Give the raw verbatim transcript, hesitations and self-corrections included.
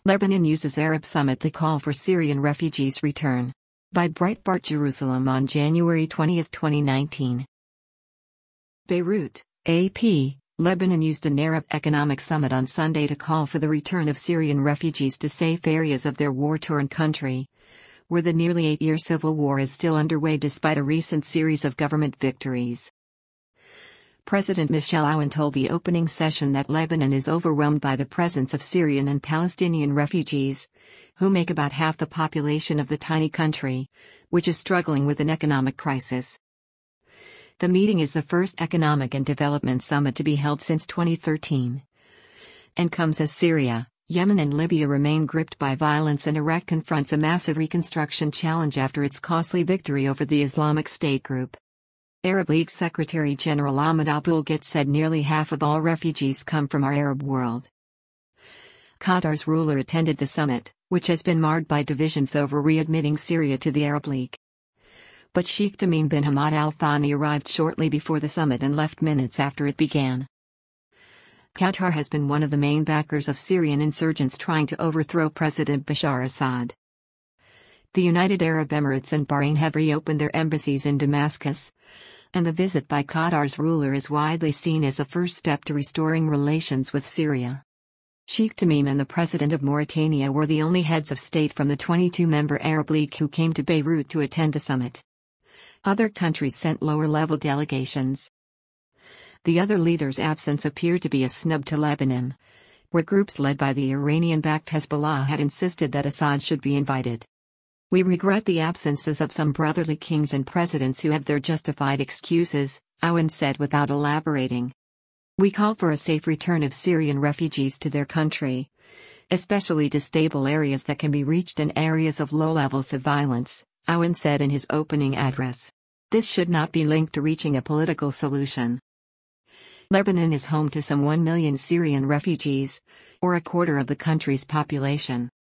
Lebanon uses Arab summit to call for Syrian refugees' return. By Breitbart Jerusalem on January twentieth, twenty nineteen. Beirut, A P. Lebanon used an Arab economic summit on Sunday to call for the return of Syrian refugees to safe areas of their war-torn country, where the nearly eight-year civil war is still underway despite a recent series of government victories. President Michel Aoun told the opening session that Lebanon is overwhelmed by the presence of Syrian and Palestinian refugees, who make about half the population of the tiny country, which is struggling with an economic crisis. The meeting is the first economic and development summit to be held since twenty thirteen, and comes as Syria, Yemen and Libya remain gripped by violence and Iraq confronts a massive reconstruction challenge after its costly victory over the Islamic State group. Arab League Secretary General Ahmed Abul-Gheit said nearly half of all refugees come from our Arab world. Qatar's ruler attended the summit, which has been marred by divisions over readmitting Syria to the Arab League. But Sheikh Tamim bin Hamad Al Thani arrived shortly before the summit and left minutes after it began. Qatar has been one of the main backers of Syrian insurgents trying to overthrow President Bashar Assad. The United Arab Emirates and Bahrain have reopened their embassies in Damascus, and the visit by Qatar's ruler is widely seen as a first step to restoring relations with Syria. Sheikh Tamim and the president of Mauritania were the only heads of state from the twenty-two member Arab League who came to Beirut to attend the summit. Other countries sent lower-level delegations. The other leaders' absence appeared to be a snub to Lebanon, where groups led by the Iranian-backed Hezbollah had insisted that Assad should be invited. We regret the absences of some brotherly kings and presidents who have their justified excuses, Aoun said without elaborating. We call for a safe return of Syrian refugees to their country, especially to stable areas that can be reached and areas of low levels of violence, Aoun said in his opening address. This should not be linked to reaching a political solution. Lebanon is home to some one million Syrian refugees, or a quarter of the country's population.